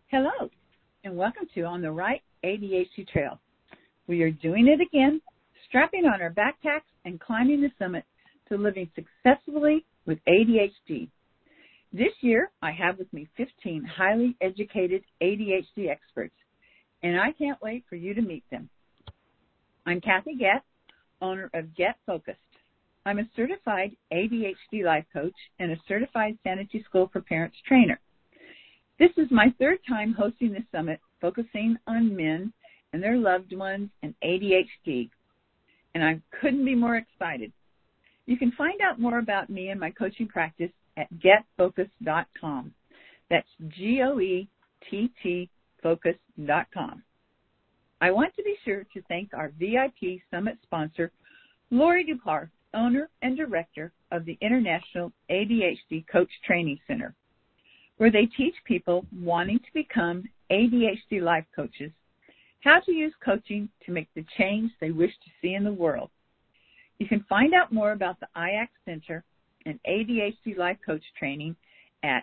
Hello, and welcome to On the Right ADHD Trail. We are doing it again, strapping on our backpacks and climbing the summit to living successfully with ADHD. This year, I have with me 15 highly educated ADHD experts, and I can't wait for you to meet them. I'm Kathy Gett, owner of Gett Focused. I'm a certified ADHD life coach and a certified Sanity School for Parents trainer. This is my third time hosting the summit focusing on men and their loved ones and ADHD, and I couldn't be more excited. You can find out more about me and my coaching practice at gettfocus.com. That's GOETT focus.com. I want to be sure to thank our VIP Summit sponsor, Lori Dupar, owner and director of the International ADHD Coach Training Center, where they teach people wanting to become ADHD life coaches how to use coaching to make the change they wish to see in the world. You can find out more about the IAC Center and ADHD life coach training at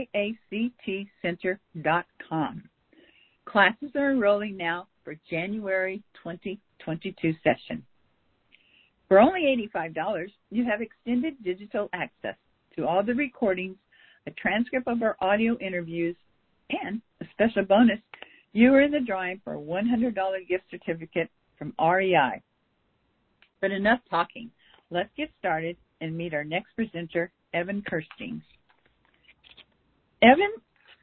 iactcenter.com. Classes are enrolling now for January 2022 session. For only $85, you have extended digital access to all the recordings, a transcript of our audio interviews, and a special bonus, you are in the drawing for a $100 gift certificate from REI. But enough talking. Let's get started and meet our next presenter, Evan Kirstein. Evan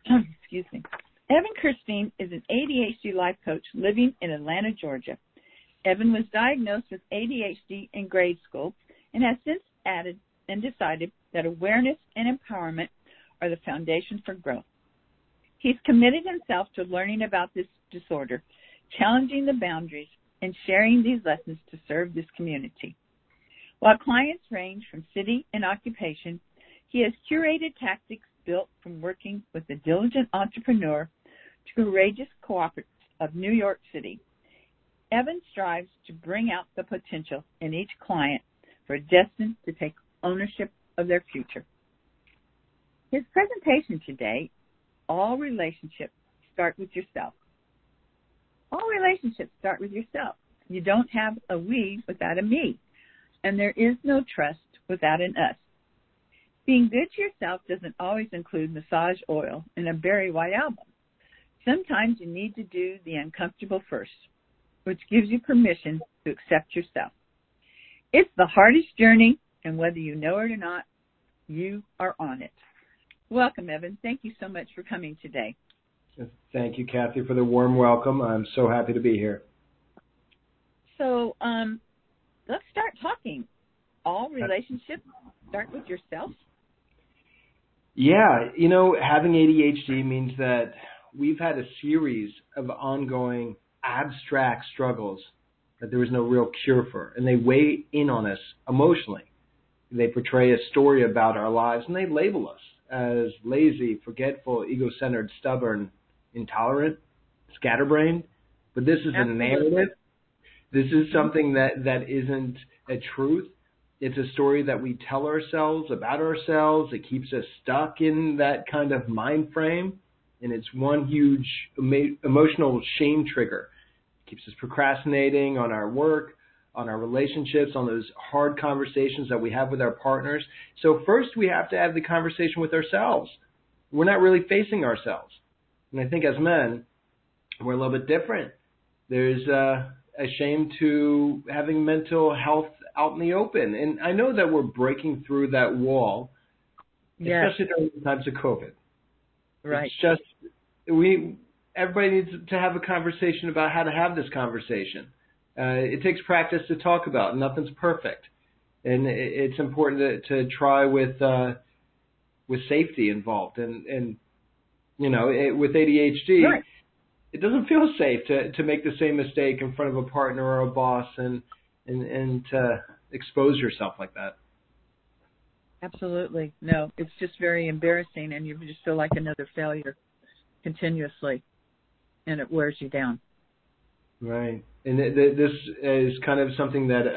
Kirstein is an ADHD life coach living in Atlanta, Georgia. Evan was diagnosed with ADHD in grade school and has since added and decided that awareness and empowerment are the foundation for growth. He's committed himself to learning about this disorder, challenging the boundaries, and sharing these lessons to serve this community. While clients range from city and occupation, he has curated tactics built from working with the diligent entrepreneur to courageous cooperatives of New York City. Evan strives to bring out the potential in each client who are destined to take ownership of their future. His presentation today, All Relationships Start With Yourself. All relationships start with yourself. You don't have a we without a me, and there is no trust without an us. Being good to yourself doesn't always include massage oil and a Barry White album. Sometimes you need to do the uncomfortable first, which gives you permission to accept yourself. It's the hardest journey, and whether you know it or not, you are on it. Welcome, Evan. Thank you so much for coming today. Thank you, Kathy, for the warm welcome. I'm so happy to be here. So let's start talking. All relationships start with yourself? Yeah, having ADHD means that we've had a series of ongoing abstract struggles that there is no real cure for, and they weigh in on us emotionally. They portray a story about our lives, and they label us as lazy, forgetful, ego-centered, stubborn, intolerant, scatterbrained. But this is a narrative. This is something that isn't a truth. It's a story that we tell ourselves about ourselves. It keeps us stuck in that kind of mind frame, and it's one huge emotional shame trigger. It keeps us procrastinating on our work, on our relationships, on those hard conversations that we have with our partners. So first we have to have the conversation with ourselves. We're not really facing ourselves. And I think as men, we're a little bit different. There's a shame to having mental health out in the open. And I know that we're breaking through that wall, yes, especially during the times of COVID. Right. It's just, everybody needs to have a conversation about how to have this conversation. It takes practice to talk about. Nothing's perfect, and it's important to try with safety involved. And with ADHD, right, it doesn't feel safe to make the same mistake in front of a partner or a boss and to expose yourself like that. Absolutely. No, it's just very embarrassing, and you just feel like another failure continuously, and it wears you down. Right. And this is kind of something that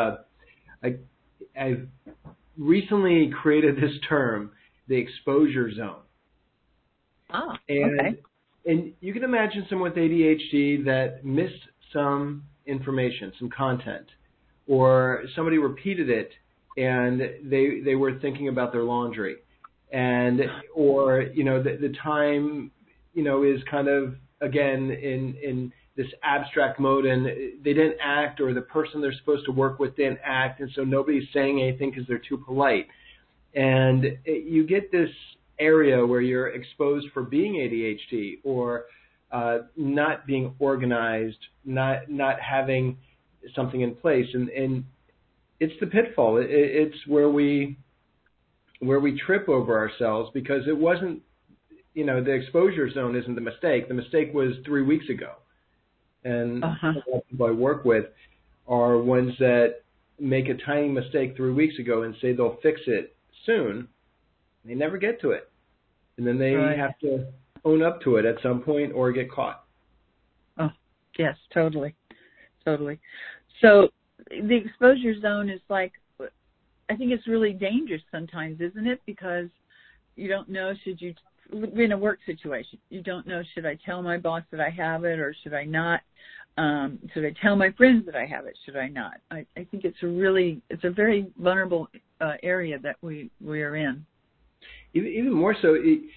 I've recently created this term, the exposure zone. Ah, and okay. And you can imagine someone with ADHD that missed some information, some content, or somebody repeated it and they were thinking about their laundry, and or the time is kind of again in this abstract mode, and they didn't act, or the person they're supposed to work with didn't act, and so nobody's saying anything because they're too polite, and you get this area where you're exposed for being ADHD or not being organized, not having something in place, and it's the pitfall. It's where we trip over ourselves, because it wasn't, the exposure zone isn't the mistake. The mistake was 3 weeks ago, and the people I work with are ones that make a tiny mistake 3 weeks ago and say they'll fix it soon. They never get to it. And then they have to own up to it at some point or get caught. Oh, yes, totally. Totally. So the exposure zone is like, I think it's really dangerous sometimes, isn't it? Because you don't know, in a work situation, you don't know, should I tell my boss that I have it or should I not? Should I tell my friends that I have it? Should I not? I think it's a very vulnerable area that we are in. Even more so,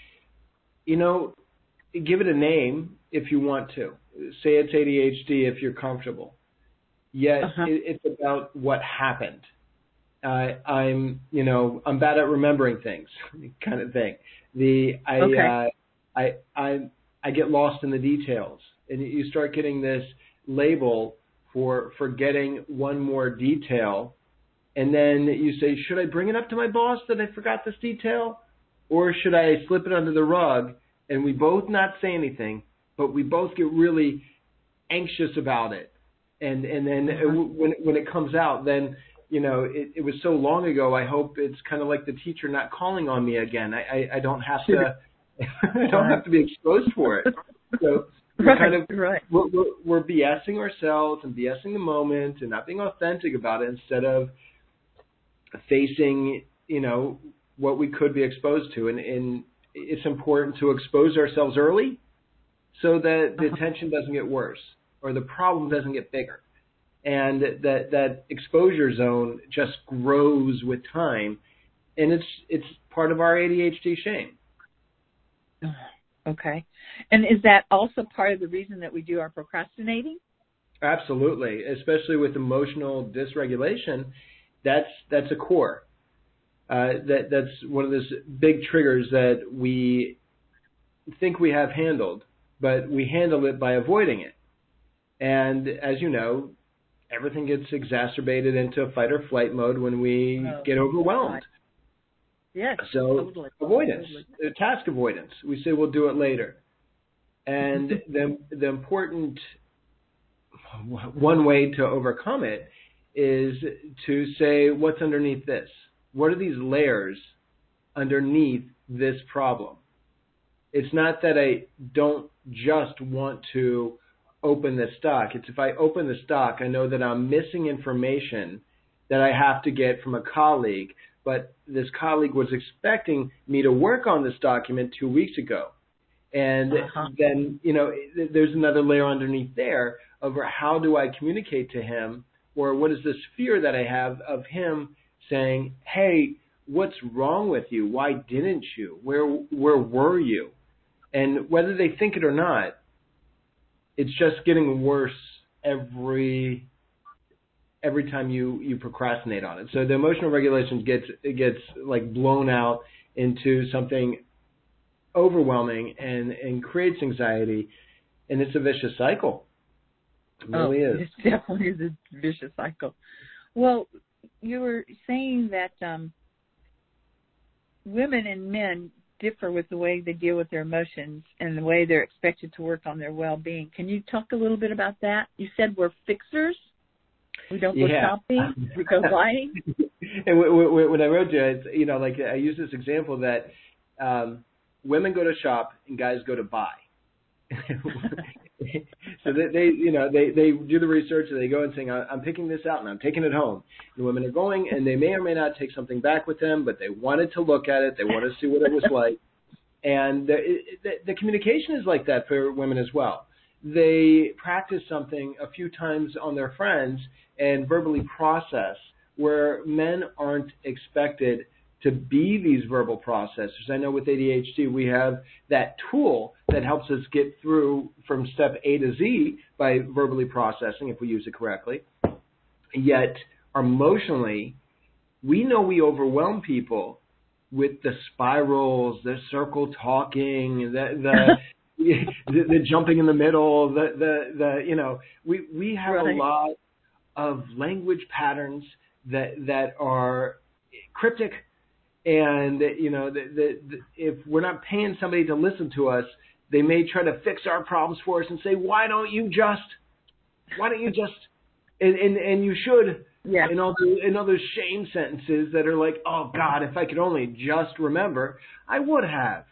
give it a name if you want to. Say it's ADHD if you're comfortable. Yet it's about what happened. I'm bad at remembering things, kind of thing. I get lost in the details, and you start getting this label for forgetting one more detail, and then you say, should I bring it up to my boss that I forgot this detail? Or should I slip it under the rug and we both not say anything, but we both get really anxious about it? And then when it comes out, then, it was so long ago, I hope it's kind of like the teacher not calling on me again. I don't have to I don't have to be exposed for it. So we're BSing ourselves and BSing the moment and not being authentic about it, instead of facing, what we could be exposed to. And it's important to expose ourselves early so that the tension doesn't get worse or the problem doesn't get bigger. And that exposure zone just grows with time. And it's part of our ADHD shame. Okay. And is that also part of the reason that we do our procrastinating? Absolutely. Especially with emotional dysregulation, that's a core. That's one of those big triggers that we think we have handled, but we handle it by avoiding it. And as you know, everything gets exacerbated into fight or flight mode when we get overwhelmed. Yes, so totally. Avoidance, task avoidance. We say we'll do it later. And the important one way to overcome it is to say, what's underneath this? What are these layers underneath this problem? It's not that I don't just want to open the stock. It's if I open the stock, I know that I'm missing information that I have to get from a colleague, but this colleague was expecting me to work on this document 2 weeks ago. And then, there's another layer underneath there of how do I communicate to him, or what is this fear that I have of him saying, hey, what's wrong with you? Why didn't you? Where were you? And whether they think it or not, it's just getting worse every time you procrastinate on it. So the emotional regulation gets like blown out into something overwhelming and creates anxiety, and it's a vicious cycle. It really is. It definitely is a vicious cycle. Well, you were saying that women and men differ with the way they deal with their emotions and the way they're expected to work on their well-being. Can you talk a little bit about that? You said we're fixers. We don't go shopping. We go buying. And when I wrote you, I use this example that women go to shop and guys go to buy. So they do the research and they go and saying, I'm picking this out and I'm taking it home. The women are going and they may or may not take something back with them, but they wanted to look at it. They wanted to see what it was like. And the communication is like that for women as well. They practice something a few times on their friends and verbally process, where men aren't expected to be these verbal processors. I know with ADHD we have that tool that helps us get through from step A to Z by verbally processing if we use it correctly. Yet emotionally, we know we overwhelm people with the spirals, the circle talking, the jumping in the middle, we have right. a lot of language patterns that are cryptic, and if we're not paying somebody to listen to us, they may try to fix our problems for us and say, why don't you just, and you should. Yeah. And all those shame sentences that are like, oh God, if I could only just remember, I would have.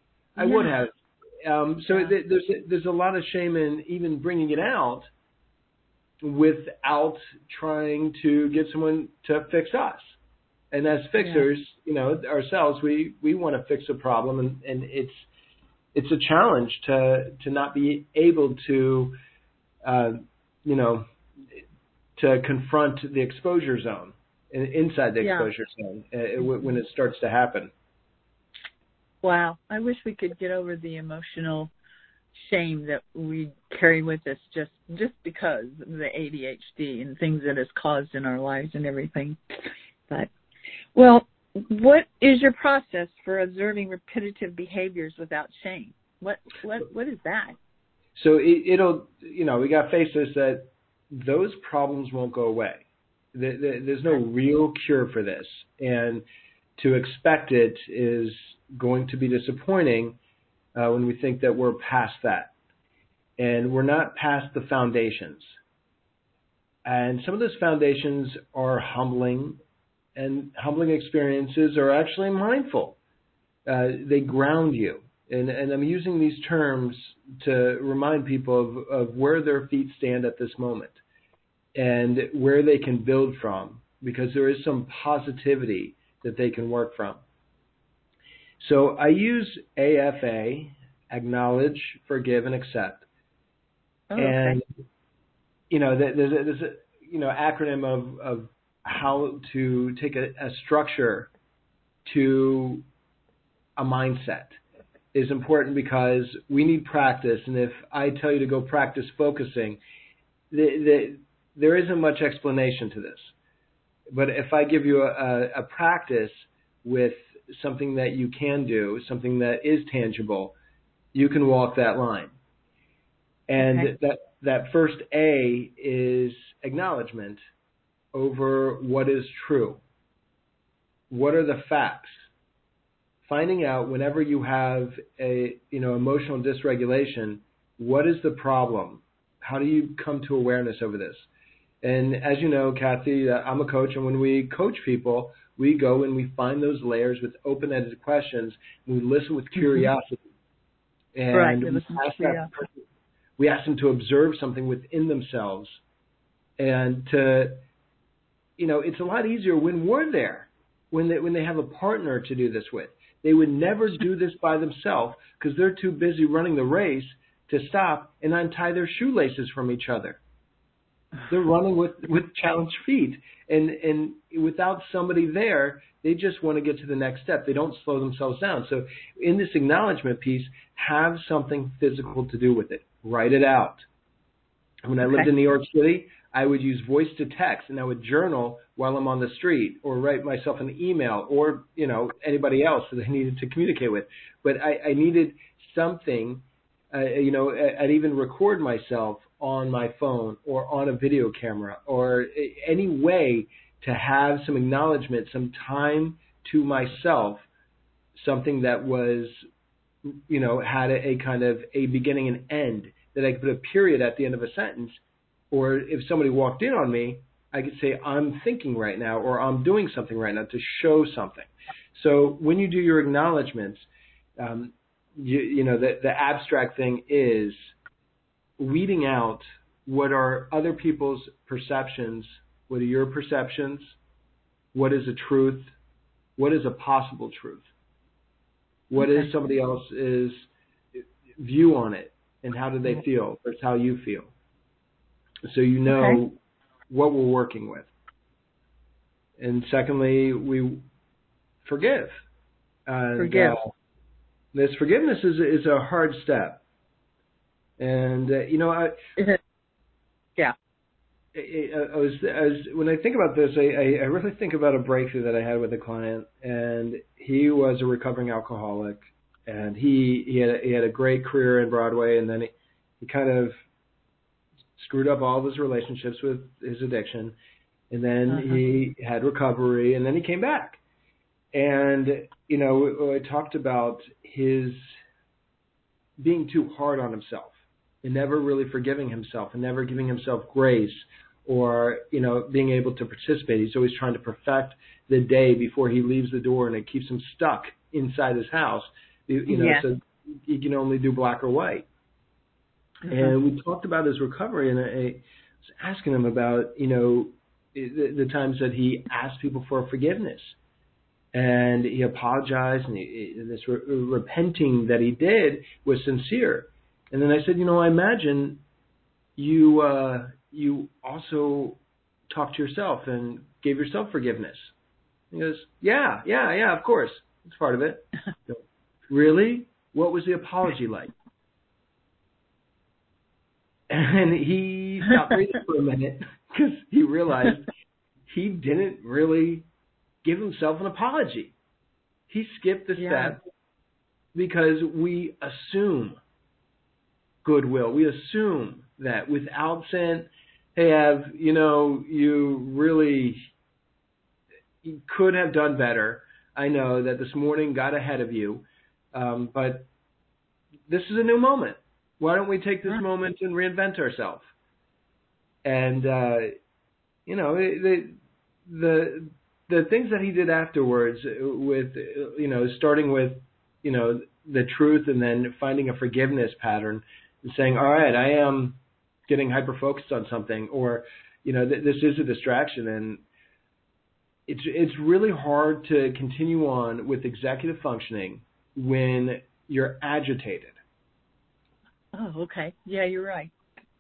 There's a lot of shame in even bringing it out without trying to get someone to fix us. And as fixers, ourselves, we want to fix a problem, and it's a challenge to not be able to, to confront the exposure zone, inside the exposure zone, when it starts to happen. Wow. I wish we could get over the emotional shame that we carry with us just because of the ADHD and things that it's caused in our lives and everything. But, well, what is your process for observing repetitive behaviors without shame? What is that? So it'll, we got to face this, that those problems won't go away. There's no real cure for this. And to expect it is going to be disappointing when we think that we're past that. And we're not past the foundations. And some of those foundations are humbling, and humbling experiences are actually mindful. They ground you. And I'm using these terms to remind people of where their feet stand at this moment and where they can build from, because there is some positivity that they can work from. So I use AFA, acknowledge, forgive, and accept. Oh, and, there's a acronym of how to take a structure to a mindset is important, because we need practice. And if I tell you to go practice focusing, there isn't much explanation to this. But if I give you a practice with something that you can do, something that is tangible, you can walk that line. And that first A is acknowledgement over what is true. What are the facts? Finding out whenever you have a emotional dysregulation, what is the problem? How do you come to awareness over this? And as you know, Kathy, I'm a coach, and when we coach people, we go and we find those layers with open-ended questions. And we listen with curiosity. And we ask them to observe something within themselves. And it's a lot easier when we're there, when they have a partner to do this with. They would never do this by themselves because they're too busy running the race to stop and untie their shoelaces from each other. They're running with challenged feet, and without somebody there, they just want to get to the next step. They don't slow themselves down. So in this acknowledgement piece, have something physical to do with it. Write it out. When I lived in New York City, I would use voice to text, and I would journal while I'm on the street, or write myself an email, or anybody else that I needed to communicate with. But I needed something. I'd even record myself on my phone or on a video camera, or any way to have some acknowledgement, some time to myself, something that was, had a kind of a beginning and end, that I could put a period at the end of a sentence. Or if somebody walked in on me, I could say, I'm thinking right now, or I'm doing something right now, to show something. So when you do your acknowledgments, the abstract thing is weeding out what are other people's perceptions, what are your perceptions, what is a truth, what is a possible truth. What is somebody else's view on it, and how do they feel versus how you feel? So you know what we're working with. And secondly, we forgive. And, this forgiveness is a hard step. And, when I think about this, I really think about a breakthrough that I had with a client, and he was a recovering alcoholic, and he had a great career in Broadway, and then he kind of screwed up all of his relationships with his addiction, and then he had recovery, and then he came back. And, I talked about his being too hard on himself and never really forgiving himself and never giving himself grace or, being able to participate. He's always trying to perfect the day before he leaves the door, and it keeps him stuck inside his house, so he can only do black or white. And we talked about his recovery, and I was asking him about, the times that he asked people for forgiveness. And he apologized, and this repenting that he did was sincere. And then I said, I imagine you also talked to yourself and gave yourself forgiveness. He goes, yeah, of course. It's part of it. Really? What was the apology like? And he stopped breathing for a minute because he realized he didn't really give himself an apology. He skipped the step because we assume goodwill. We assume that without saying, hey, Ev, you could have done better. I know that this morning got ahead of you, but this is a new moment. Why don't we take this moment and reinvent ourselves? And, the things that he did afterwards with, starting with, the truth and then finding a forgiveness pattern and saying, all right, I am getting hyper-focused on something, or, this is a distraction. And it's really hard to continue on with executive functioning when you're agitated. Oh, okay. Yeah, you're right.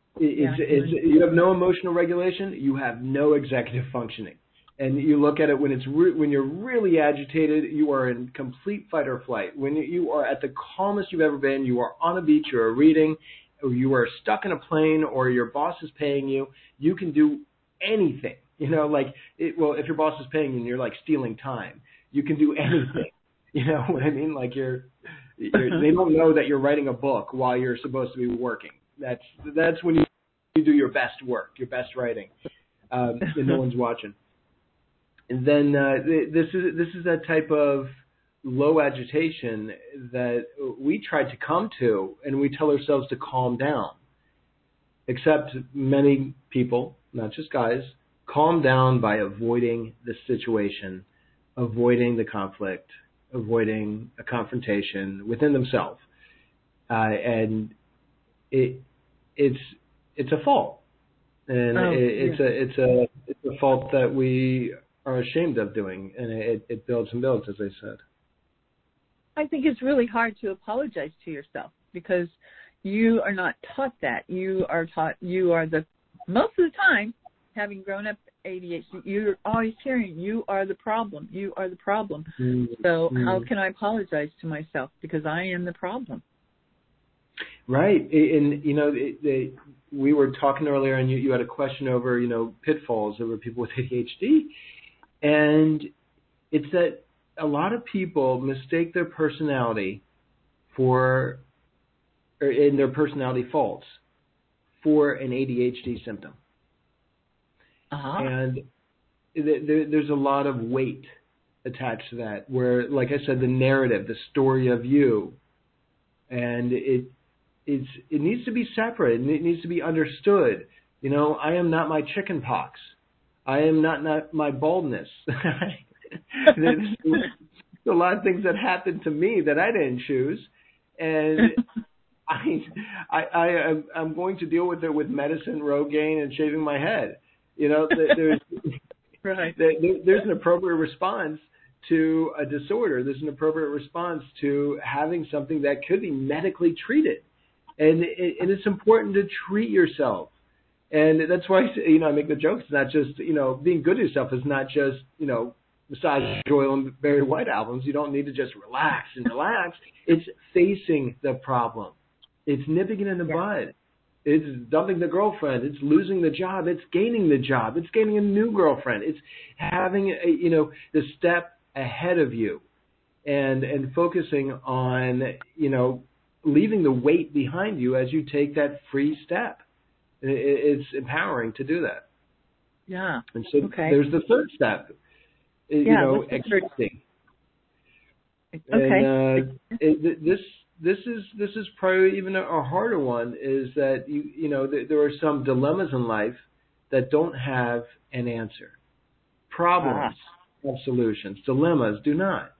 You have no emotional regulation, you have no executive functioning. And you look at it when when you're really agitated, you are in complete fight or flight. When you are at the calmest you've ever been, you are on a beach, you're reading, or you are stuck in a plane, or your boss is paying you, you can do anything. If your boss is paying you and you're like stealing time, you can do anything. You know what I mean? Like they don't know that you're writing a book while you're supposed to be working. That's when you do your best work, your best writing, and no one's watching. And then this is that type of low agitation that we try to come to, and we tell ourselves to calm down. Except many people, not just guys, calm down by avoiding the situation, avoiding the conflict, avoiding a confrontation within themselves, and it's a fault, and it's a fault that we are ashamed of doing, and it builds and builds, as I said. I think it's really hard to apologize to yourself because you are not taught that. You are taught, most of the time, having grown up ADHD, you're always hearing, you are the problem, you are the problem. So how can I apologize to myself? Because I am the problem. Right. And, we were talking earlier, and you had a question over, pitfalls over people with ADHD. And it's that a lot of people mistake their personality in their personality faults for an ADHD symptom. And there's a lot of weight attached to that, where, like I said, the narrative, the story of you, and it needs to be separate, and it needs to be understood. I am not my chicken pox. I am not my baldness. There's a lot of things that happened to me that I didn't choose, and I'm going to deal with it with medicine, Rogaine, and shaving my head. There's right. There's an appropriate response to a disorder. There's an appropriate response to having something that could be medically treated. And it's important to treat yourself. And that's why, I make the jokes. It's not just, being good to yourself is not just, massage oil and Barry White albums. You don't need to just relax and relax. It's facing the problem. It's nipping it in the bud. It's dumping the girlfriend. It's losing the job. It's gaining the job. It's gaining a new girlfriend. It's having, the step ahead of you and focusing on, leaving the weight behind you as you take that free step. It's empowering to do that. Yeah. And so there's the third step, accepting. Okay. And this is probably even a harder one, is that there are some dilemmas in life that don't have an answer. Problems have solutions. Dilemmas do not.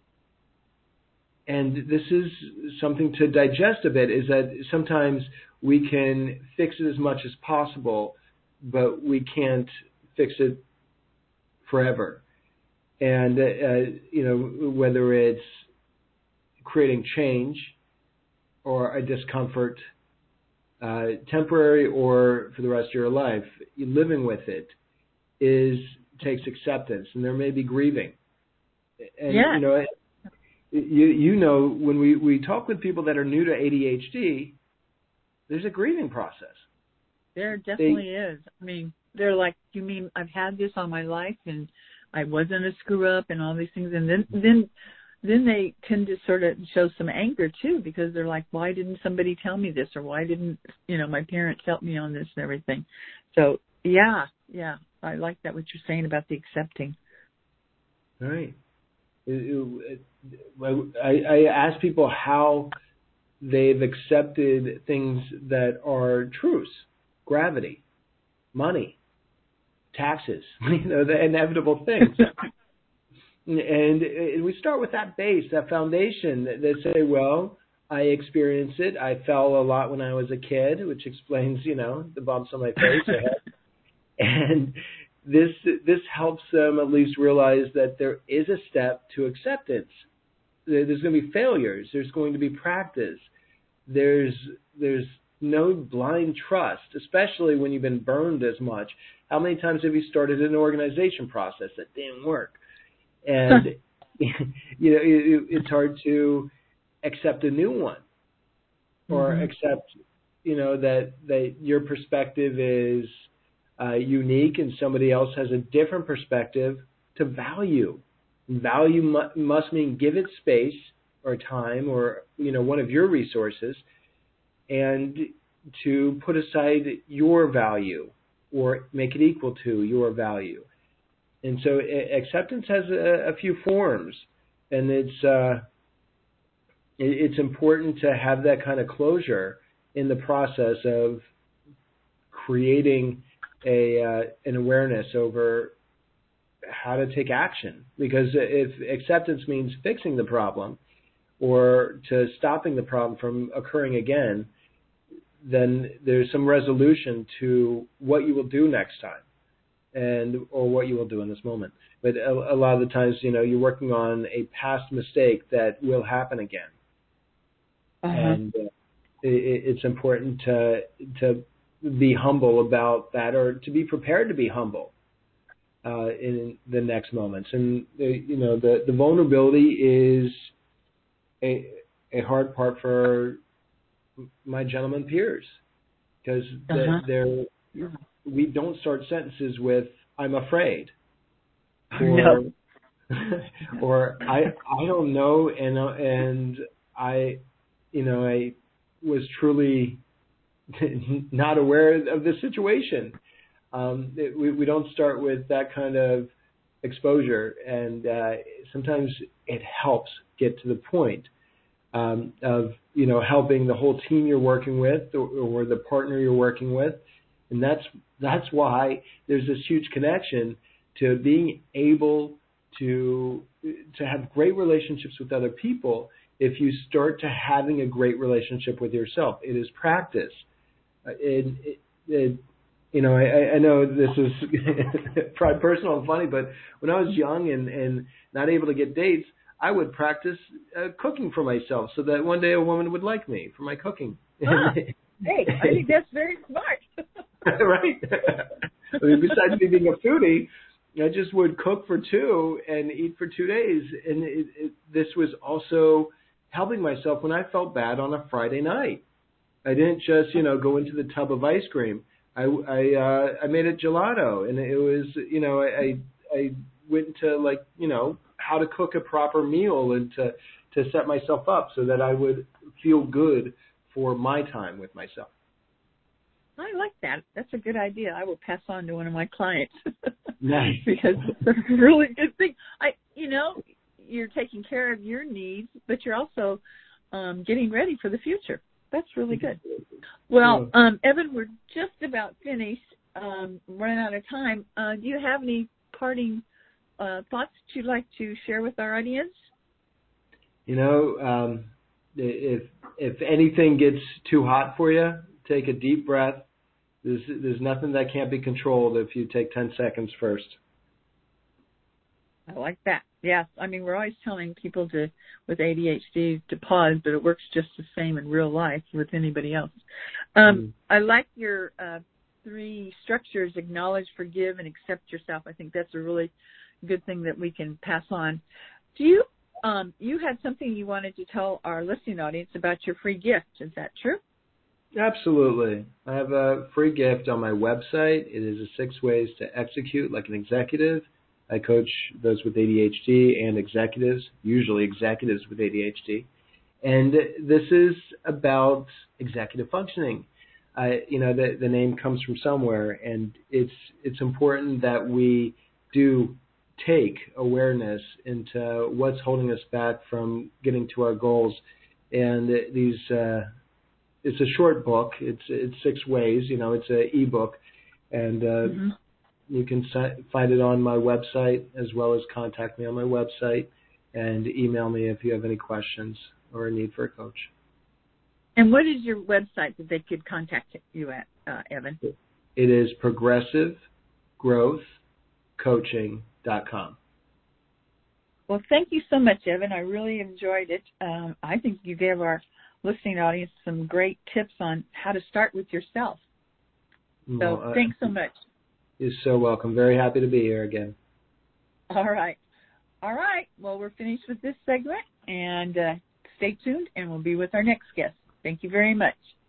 And this is something to digest a bit, is that sometimes we can fix it as much as possible, but we can't fix it forever. And, whether it's creating change or a discomfort, temporary or for the rest of your life, living with it takes acceptance, and there may be grieving. And, when we talk with people that are new to ADHD, there's a grieving process. There definitely is. I mean, they're like, you mean I've had this all my life and I wasn't a screw up and all these things, and then they tend to sort of show some anger too, because they're like, why didn't somebody tell me this, or why didn't my parents help me on this and everything. So yeah, I like that, what you're saying about the accepting. All right. I ask people how they've accepted things that are truths: gravity, money, taxes, the inevitable things. And we start with that base, that foundation that say, well, I experienced it. I fell a lot when I was a kid, which explains, the bumps on my face. And this helps them at least realize that there is a step to acceptance. There's going to be failures. There's going to be practice. There's no blind trust, especially when you've been burned as much. How many times have you started an organization process that didn't work? And, it's hard to accept a new one, or accept, that your perspective is unique and somebody else has a different perspective to value. Value must mean give it space or time or, one of your resources, and to put aside your value or make it equal to your value. And so acceptance has a few forms, and it's important to have that kind of closure in the process of creating an awareness over how to take action. Because if acceptance means fixing the problem or to stopping the problem from occurring again, then there's some resolution to what you will do next time, or what you will do in this moment. But a lot of the times, you're working on a past mistake that will happen again. And it's important to be humble about that, or to be prepared to be humble in the next moments. And the vulnerability is a hard part for my gentleman peers, because we don't start sentences with "I'm afraid," or or I don't know, and I was truly not aware of this situation. We don't start with that kind of exposure, and sometimes it helps get to the point of helping the whole team you're working with, or the partner you're working with. And that's why there's this huge connection to being able to have great relationships with other people. If you start to having a great relationship with yourself, it is practice. I know this is probably personal and funny, but when I was young and not able to get dates, I would practice cooking for myself so that one day a woman would like me for my cooking. Ah, hey, I think that's very smart. Right? I mean, besides me being a foodie, I just would cook for two and eat for 2 days. And this was also helping myself when I felt bad on a Friday night. I didn't just, go into the tub of ice cream. I made it gelato, and it was, I went into how to cook a proper meal and to set myself up so that I would feel good for my time with myself. I like that. That's a good idea. I will pass on to one of my clients. Nice. Because it's a really good thing. You're taking care of your needs, but you're also getting ready for the future. That's really good. Well, Evan, we're just about finished, running out of time. Do you have any parting thoughts that you'd like to share with our audience? If anything gets too hot for you, take a deep breath. There's nothing that can't be controlled if you take 10 seconds first. I like that. Yes. I mean, we're always telling people with ADHD to pause, but it works just the same in real life with anybody else. I like your 3 structures: acknowledge, forgive, and accept yourself. I think that's a really good thing that we can pass on. Do you had something you wanted to tell our listening audience about your free gift? Is that true? Absolutely. I have a free gift on my website. It is 6 ways to execute like an executive. I coach those with ADHD and executives, usually executives with ADHD. And this is about executive functioning. The name comes from somewhere, and it's important that we do take awareness into what's holding us back from getting to our goals. And it's a short book. It's 6 ways. It's an ebook, and you can find it on my website, as well as contact me on my website and email me if you have any questions or a need for a coach. And what is your website that they could contact you at, Evan? It is progressivegrowthcoaching.com. Well, thank you so much, Evan. I really enjoyed it. I think you gave our listening audience some great tips on how to start with yourself. So thanks so much. You're so welcome. Very happy to be here again. All right. Well, we're finished with this segment, and stay tuned, and we'll be with our next guest. Thank you very much.